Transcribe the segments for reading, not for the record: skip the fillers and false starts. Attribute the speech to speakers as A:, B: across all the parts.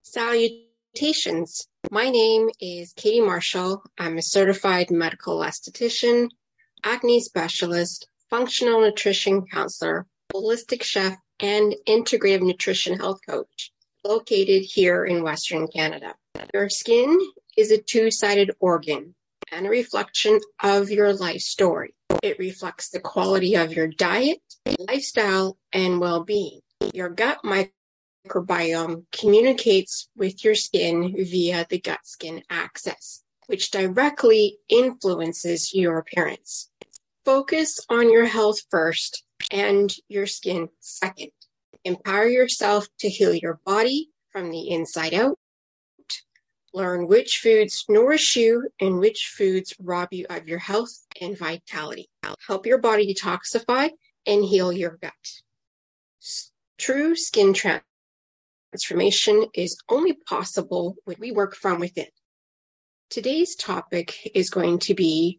A: Salutations. My name is Katie Marshall. I'm a certified medical esthetician, acne specialist, functional nutrition counselor, holistic chef, and integrative nutrition health coach located here in Western Canada. Your skin is a two-sided organ and a reflection of your life story. It reflects the quality of your diet, lifestyle, and well-being. Your gut microbiome communicates with your skin via the gut-skin axis, which directly influences your appearance. Focus on your health first and your skin second. Empower yourself to heal your body from the inside out. Learn which foods nourish you and which foods rob you of your health and vitality. Help your body detoxify and heal your gut. True skin transformation is only possible when we work from within. Today's topic is going to be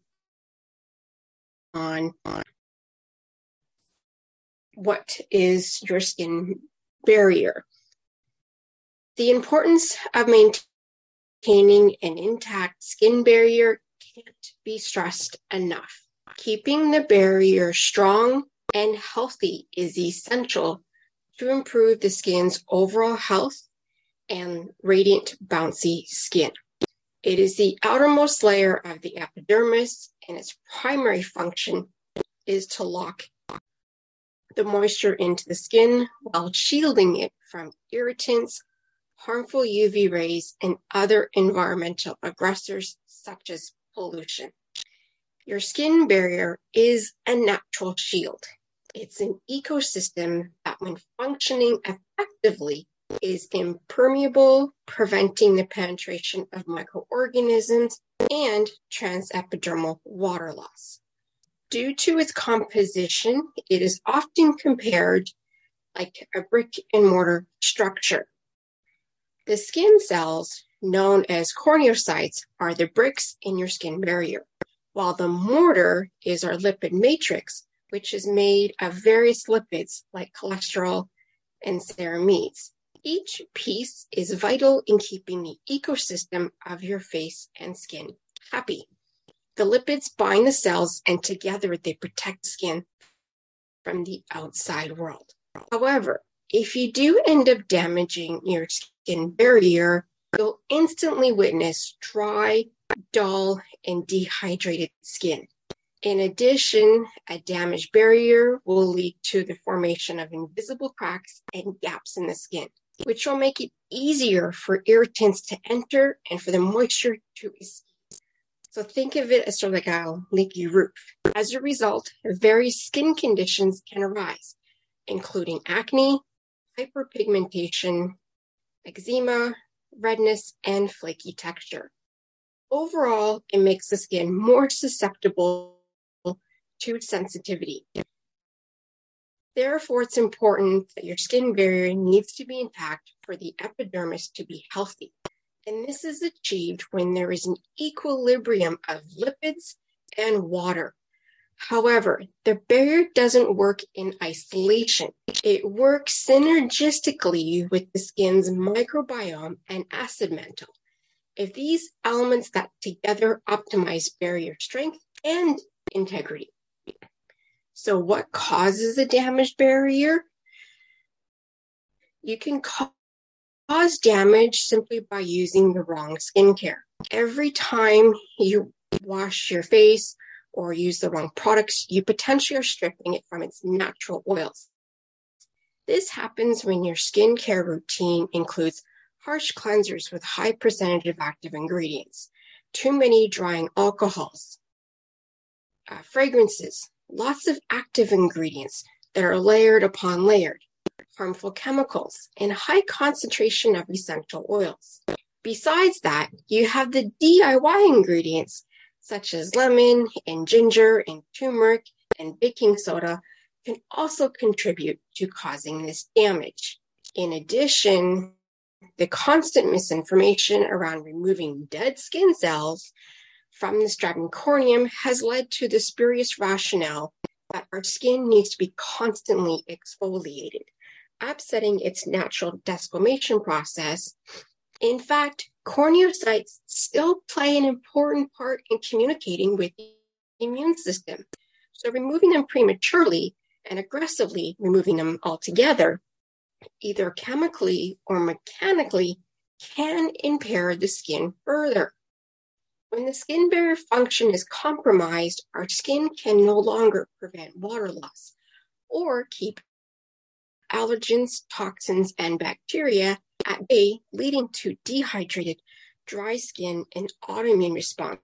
A: on what is your skin barrier. The importance of maintaining an intact skin barrier can't be stressed enough. Keeping the barrier strong and healthy is essential to improve the skin's overall health and radiant, bouncy skin. It is the outermost layer of the epidermis, and its primary function is to lock the moisture into the skin while shielding it from irritants, harmful UV rays, and other environmental aggressors such as pollution. Your skin barrier is a natural shield. It's an ecosystem that, when functioning effectively, is impermeable, preventing the penetration of microorganisms and transepidermal water loss. Due to its composition, it is often compared like a brick and mortar structure. The skin cells, known as corneocytes, are the bricks in your skin barrier, while the mortar is our lipid matrix, which is made of various lipids like cholesterol and ceramides. Each piece is vital in keeping the ecosystem of your face and skin happy. The lipids bind the cells, and together they protect the skin from the outside world. However, if you do end up damaging your skin barrier, you'll instantly witness dry, dull, and dehydrated skin. In addition, a damaged barrier will lead to the formation of invisible cracks and gaps in the skin, which will make it easier for irritants to enter and for the moisture to escape. So think of it as sort of like a leaky roof. As a result, various skin conditions can arise, including acne, hyperpigmentation, eczema, redness, and flaky texture. Overall, it makes the skin more susceptible to sensitivity. Therefore, it's important that your skin barrier needs to be intact for the epidermis to be healthy. And this is achieved when there is an equilibrium of lipids and water. However, the barrier doesn't work in isolation. It works synergistically with the skin's microbiome and acid mantle. If these elements that together optimize barrier strength and integrity. So what causes a damaged barrier? You can cause damage simply by using the wrong skincare. Every time you wash your face or use the wrong products, you potentially are stripping it from its natural oils. This happens when your skincare routine includes harsh cleansers with high percentage of active ingredients, too many drying alcohols, fragrances, lots of active ingredients that are layered upon layered, harmful chemicals, and high concentration of essential oils. Besides that, you have the DIY ingredients such as lemon and ginger and turmeric and baking soda can also contribute to causing this damage. In addition, the constant misinformation around removing dead skin cells from the stratum corneum has led to the spurious rationale that our skin needs to be constantly exfoliated, upsetting its natural desquamation process In fact, corneocytes still play an important part in communicating with the immune system. So removing them prematurely and aggressively removing them altogether, either chemically or mechanically, can impair the skin further. When the skin barrier function is compromised, our skin can no longer prevent water loss or keep allergens, toxins, and bacteria at bay, leading to dehydrated, dry skin and autoimmune responses.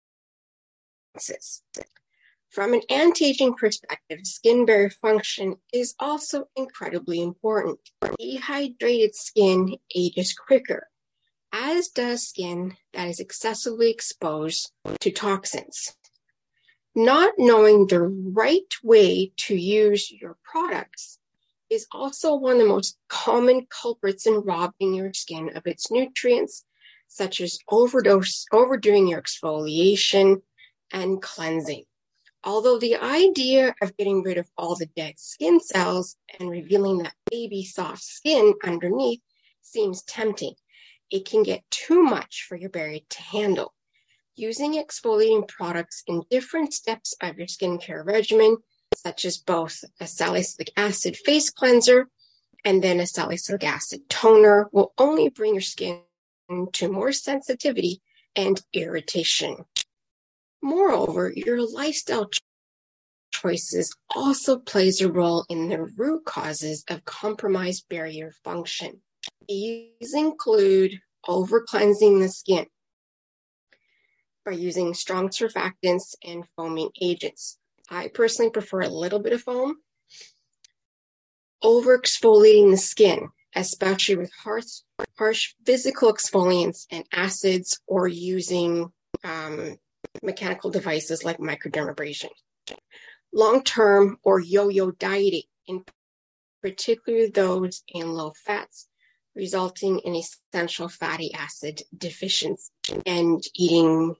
A: From an anti-aging perspective, skin barrier function is also incredibly important. Dehydrated skin ages quicker, as does skin that is excessively exposed to toxins. Not knowing the right way to use your products is also one of the most common culprits in robbing your skin of its nutrients, such as overdoing your exfoliation and cleansing. Although the idea of getting rid of all the dead skin cells and revealing that baby soft skin underneath seems tempting, it can get too much for your barrier to handle. Using exfoliating products in different steps of your skincare regimen, such as both a salicylic acid face cleanser and then a salicylic acid toner, will only bring your skin to more sensitivity and irritation. Moreover, your lifestyle choices also plays a role in the root causes of compromised barrier function. These include over-cleansing the skin by using strong surfactants and foaming agents. I personally prefer a little bit of foam. Over-exfoliating the skin, especially with harsh physical exfoliants and acids, or using mechanical devices like microdermabrasion. Long-term or yo-yo dieting, in particular those in low fats, resulting in essential fatty acid deficiency, and eating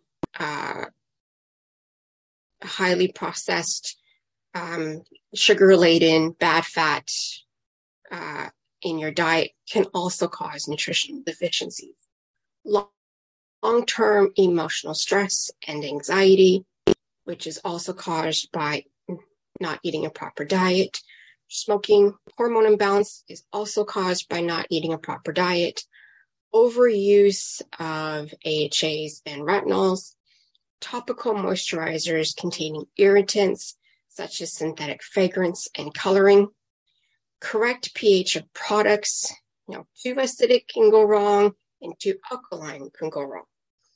A: highly processed, sugar-laden, bad fat in your diet can also cause nutritional deficiencies. Long-term emotional stress and anxiety, which is also caused by not eating a proper diet. Smoking, hormone imbalance is also caused by not eating a proper diet. Overuse of AHAs and retinols, topical moisturizers containing irritants such as synthetic fragrance and coloring, correct pH of products. Too acidic can go wrong and too alkaline can go wrong.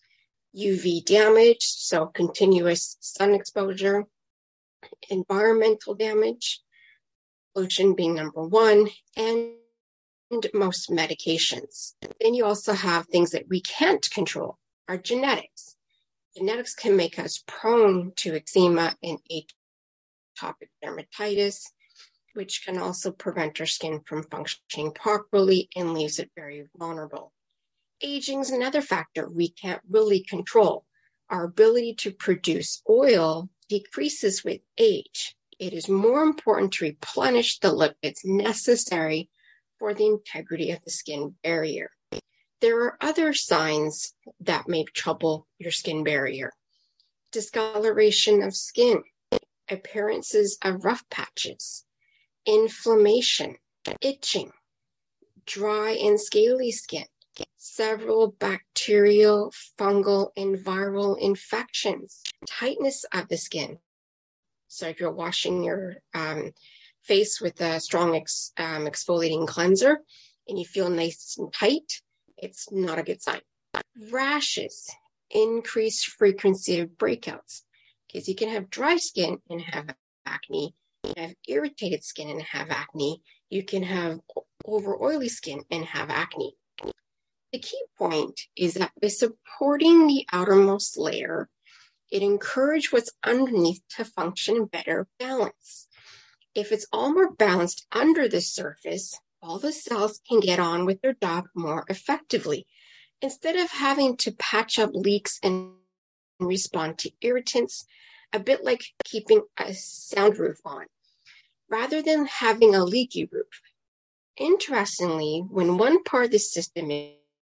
A: UV damage, so continuous sun exposure, environmental damage, pollution being number one, and most medications. Then you also have things that we can't control, our genetics. Genetics can make us prone to eczema and atopic dermatitis, which can also prevent our skin from functioning properly and leaves it very vulnerable. Aging is another factor we can't really control. Our ability to produce oil decreases with age. It is more important to replenish the lipids necessary for the integrity of the skin barrier. There are other signs that may trouble your skin barrier. Discoloration of skin, appearances of rough patches, inflammation, itching, dry and scaly skin, several bacterial, fungal, and viral infections, tightness of the skin. So if you're washing your face with a strong exfoliating cleanser and you feel nice and tight, it's not a good sign. Rashes, increased frequency of breakouts, because you can have dry skin and have acne, you can have irritated skin and have acne, you can have over oily skin and have acne. The key point is that by supporting the outermost layer, it encourages what's underneath to function in better balance. If it's all more balanced under the surface, all the cells can get on with their job more effectively, instead of having to patch up leaks and respond to irritants, a bit like keeping a sound roof on, rather than having a leaky roof. Interestingly, when one part of the system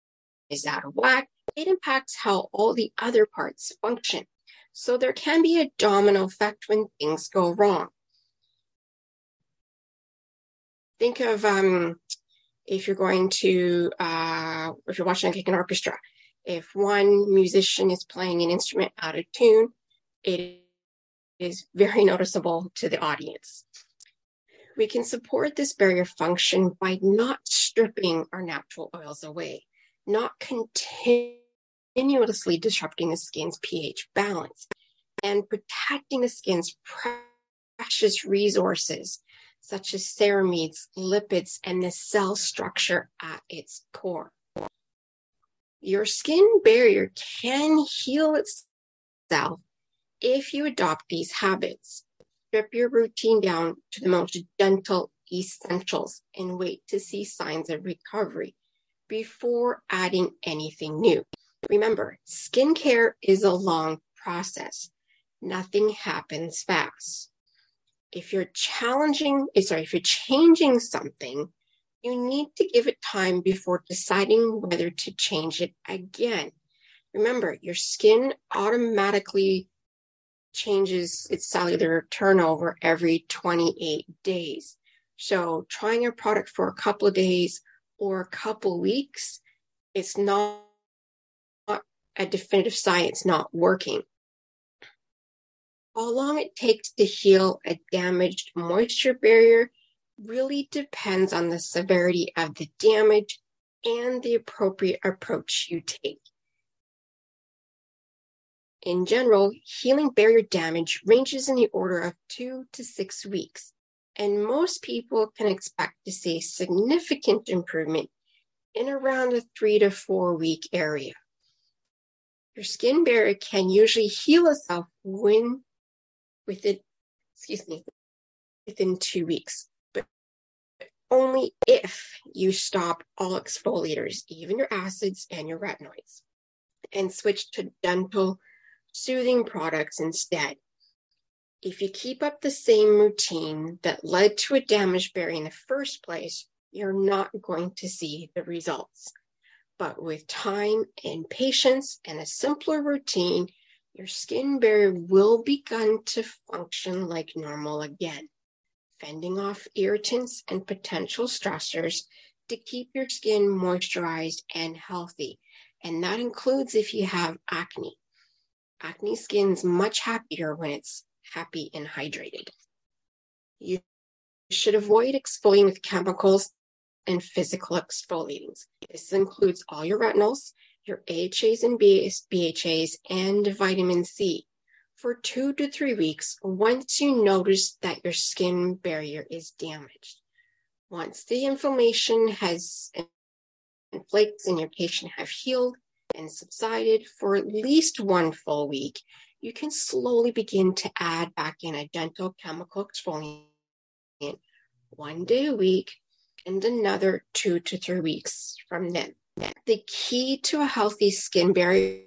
A: is out of whack, it impacts how all the other parts function. So there can be a domino effect when things go wrong. Think of if you're going to, if you're watching like an orchestra, if one musician is playing an instrument out of tune, it is very noticeable to the audience. We can support this barrier function by not stripping our natural oils away, not continuously disrupting the skin's pH balance, and protecting the skin's precious resources, such as ceramides, lipids, and the cell structure at its core. Your skin barrier can heal itself if you adopt these habits. Strip your routine down to the most gentle essentials and wait to see signs of recovery before adding anything new. Remember, skincare is a long process. Nothing happens fast. If you're changing something, you need to give it time before deciding whether to change it again. Remember, your skin automatically changes its cellular turnover every 28 days. So trying a product for a couple of days or a couple weeks, it's not a definitive sign it's not working. How long it takes to heal a damaged moisture barrier really depends on the severity of the damage and the appropriate approach you take. In general, healing barrier damage ranges in the order of 2 to 6 weeks, and most people can expect to see significant improvement in around the 3 to 4 week area. Your skin barrier can usually heal itself within 2 weeks, but only if you stop all exfoliators, even your acids and your retinoids, and switch to gentle, soothing products instead. If you keep up the same routine that led to a damaged barrier in the first place, you're not going to see the results. But with time and patience and a simpler routine, your skin barrier will begin to function like normal again, fending off irritants and potential stressors to keep your skin moisturized and healthy. And that includes if you have acne. Acne skin's much happier when it's happy and hydrated. You should avoid exfoliating with chemicals and physical exfoliants. This includes all your retinols, your AHAs and BHAs, and vitamin C for 2 to 3 weeks once you notice that your skin barrier is damaged. Once the inflammation and flakes in your patient have healed and subsided for at least 1 full week, you can slowly begin to add back in a gentle chemical exfoliant 1 day a week and another 2 to 3 weeks from then. The key to a healthy skin barrier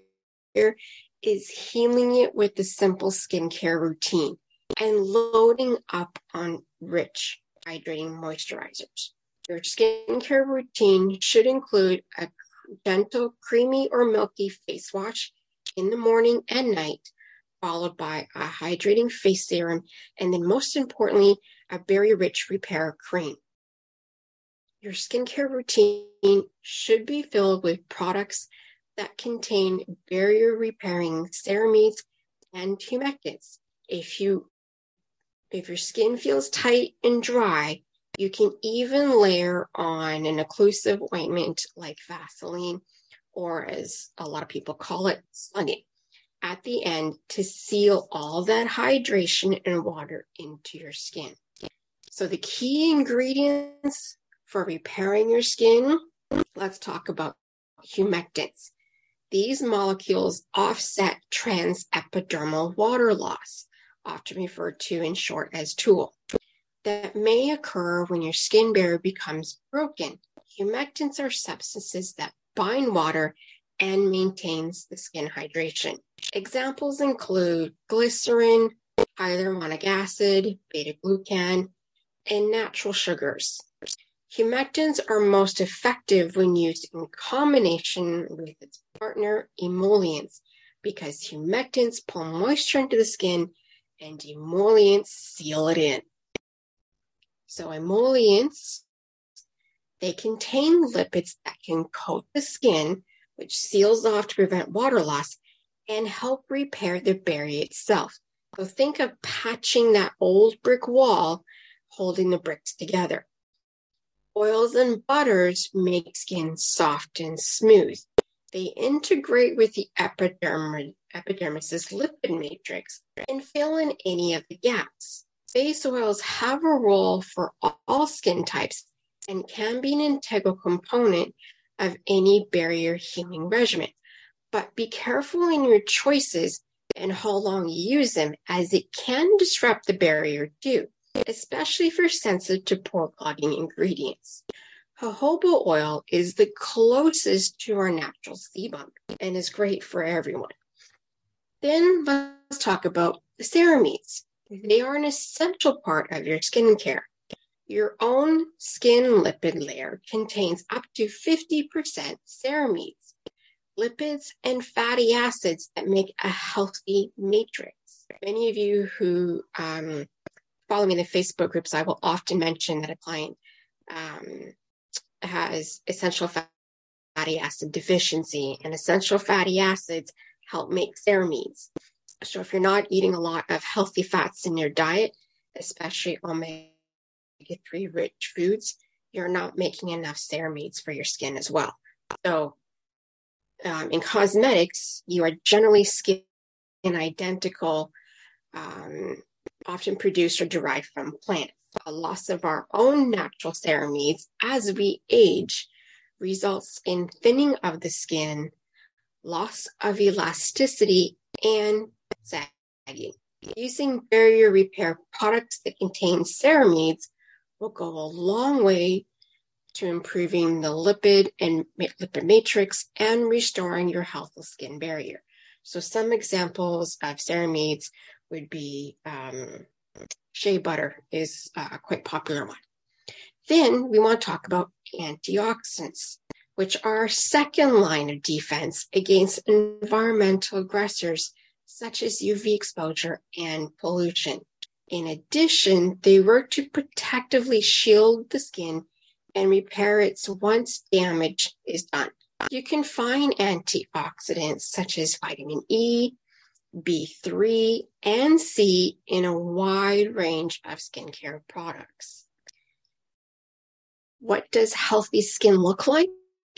A: is healing it with a simple skincare routine and loading up on rich, hydrating moisturizers. Your skincare routine should include a gentle, creamy or milky face wash in the morning and night, followed by a hydrating face serum, and then most importantly, a barrier-rich repair cream. Your skincare routine should be filled with products that contain barrier-repairing ceramides and humectants. If your skin feels tight and dry, you can even layer on an occlusive ointment like Vaseline, or as a lot of people call it, slugging, at the end to seal all that hydration and water into your skin. So the key ingredients for repairing your skin, let's talk about humectants. These molecules offset transepidermal water loss, often referred to in short as TOOL, that may occur when your skin barrier becomes broken. Humectants are substances that bind water and maintains the skin hydration. Examples include glycerin, hyaluronic acid, beta-glucan, and natural sugars. Humectants are most effective when used in combination with its partner emollients because humectants pull moisture into the skin and emollients seal it in. So emollients, they contain lipids that can coat the skin, which seals off to prevent water loss and help repair the barrier itself. So think of patching that old brick wall, holding the bricks together. Oils and butters make skin soft and smooth. They integrate with the epidermis's lipid matrix and fill in any of the gaps. Base oils have a role for all skin types and can be an integral component of any barrier healing regimen. But be careful in your choices and how long you use them, as it can disrupt the barrier too, especially for sensitive to pore clogging ingredients. Jojoba oil is the closest to our natural sebum and is great for everyone. Then let's talk about the ceramides. They are an essential part of your skincare. Your own skin lipid layer contains up to 50% ceramides, lipids, and fatty acids that make a healthy matrix. Many of you who follow me in the Facebook groups, I will often mention that a client has essential fatty acid deficiency, and essential fatty acids help make ceramides. So if you're not eating a lot of healthy fats in your diet, especially omega-3 rich foods, you're not making enough ceramides for your skin as well. So in cosmetics, you are generally skin identical, often produced or derived from plants. A loss of our own natural ceramides as we age results in thinning of the skin, loss of elasticity, and sagging. Using barrier repair products that contain ceramides will go a long way to improving the lipid matrix and restoring your healthy skin barrier. So some examples of ceramides would be shea butter is a quite popular one. Then we want to talk about antioxidants, which are our second line of defense against environmental aggressors such as UV exposure and pollution. In addition, they work to protectively shield the skin and repair it once damage is done. You can find antioxidants such as vitamin E, B3, and C in a wide range of skincare products. What does healthy skin look like?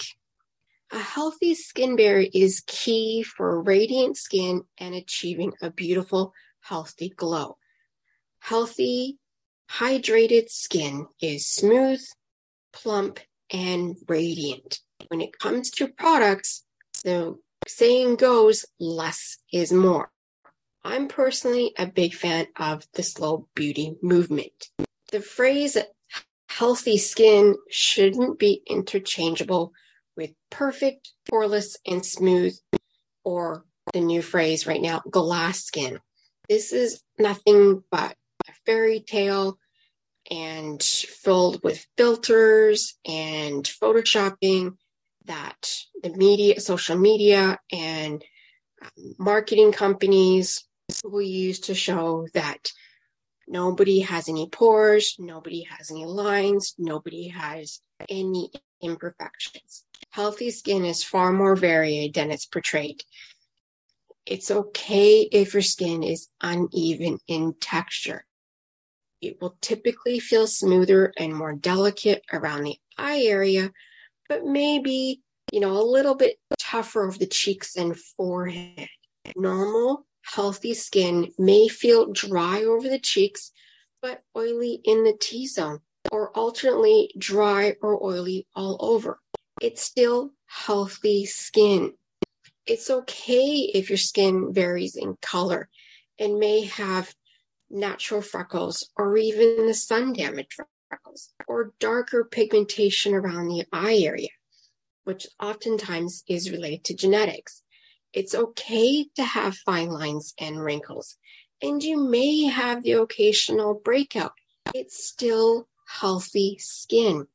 A: A healthy skin barrier is key for radiant skin and achieving a beautiful, healthy glow. Healthy, hydrated skin is smooth, plump, and radiant. When it comes to products, the saying goes, less is more. I'm personally a big fan of the slow beauty movement. The phrase healthy skin shouldn't be interchangeable with perfect, poreless, and smooth, or the new phrase right now, glass skin. This is nothing but a fairy tale and filled with filters and photoshopping that the media, social media, and marketing companies will use to show that nobody has any pores, nobody has any lines, nobody has any imperfections. Healthy skin is far more varied than it's portrayed. It's okay if your skin is uneven in texture. It will typically feel smoother and more delicate around the eye area, but maybe, a little bit tougher over the cheeks and forehead. Normal, healthy skin may feel dry over the cheeks, but oily in the T-zone, or alternately dry or oily all over. It's still healthy skin. It's okay if your skin varies in color and may have natural freckles or even the sun damage freckles or darker pigmentation around the eye area, which oftentimes is related to genetics. It's okay to have fine lines and wrinkles, and you may have the occasional breakout. It's still healthy skin.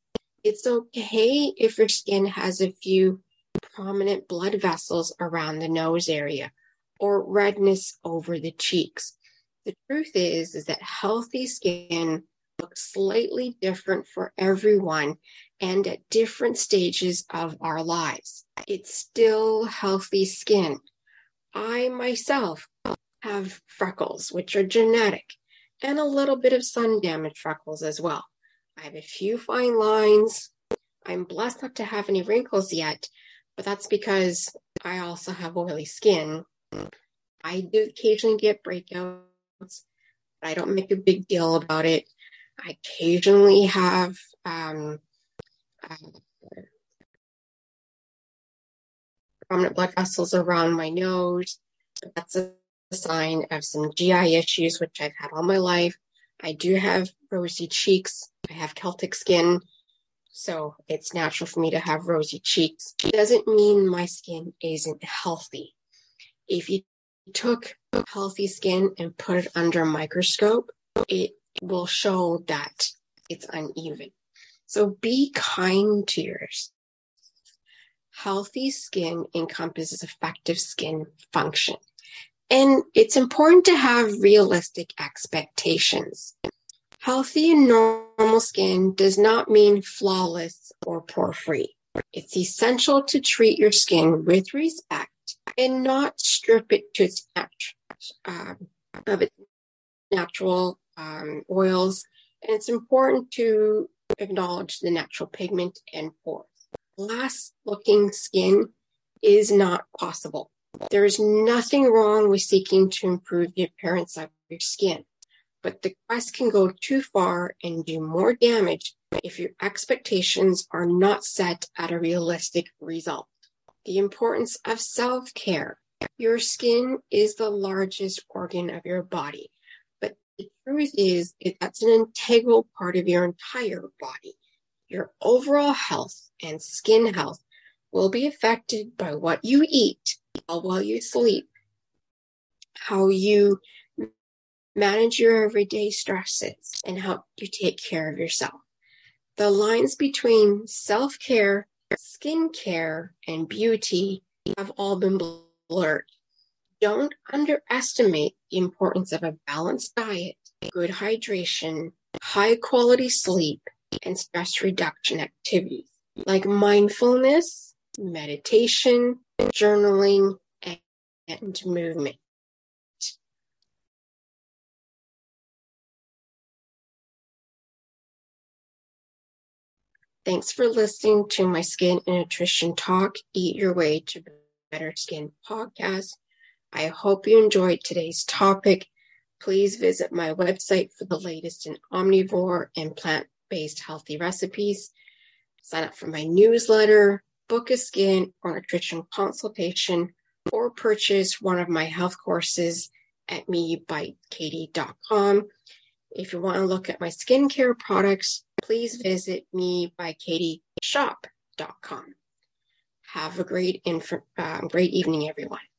A: It's okay if your skin has a few prominent blood vessels around the nose area or redness over the cheeks. The truth is that healthy skin looks slightly different for everyone and at different stages of our lives. It's still healthy skin. I myself have freckles, which are genetic, and a little bit of sun damage freckles as well. I have a few fine lines. I'm blessed not to have any wrinkles yet, but that's because I also have oily skin. I do occasionally get breakouts, but I don't make a big deal about it. I occasionally have prominent blood vessels around my nose. That's a sign of some GI issues, which I've had all my life. I do have rosy cheeks. I have Celtic skin, so it's natural for me to have rosy cheeks. It doesn't mean my skin isn't healthy. If you took healthy skin and put it under a microscope, it will show that it's uneven. So be kind to yours. Healthy skin encompasses effective skin function. And it's important to have realistic expectations. Healthy and normal skin does not mean flawless or pore-free. It's essential to treat your skin with respect and not strip it to its natural oils. And it's important to acknowledge the natural pigment and pores. Glass-looking skin is not possible. There is nothing wrong with seeking to improve the appearance of your skin, but the quest can go too far and do more damage if your expectations are not set at a realistic result. The importance of self-care. Your skin is the largest organ of your body, but the truth is that's an integral part of your entire body. Your overall health and skin health will be affected by what you eat while you sleep, how you manage your everyday stresses, and how you take care of yourself. The lines between self-care, skincare, and beauty have all been blurred. Don't underestimate the importance of a balanced diet, good hydration, high-quality sleep, and stress reduction activities like mindfulness, meditation, journaling, and movement. Thanks for listening to my Skin and Nutrition Talk, Eat Your Way to Better Skin podcast. I hope you enjoyed today's topic. Please visit my website for the latest in omnivore and plant-based healthy recipes. Sign up for my newsletter, book a skin or nutrition consultation, or purchase one of my health courses at mebykatie.com. If you want to look at my skincare products, please visit mebyKatieShop.com. Have a great evening, everyone.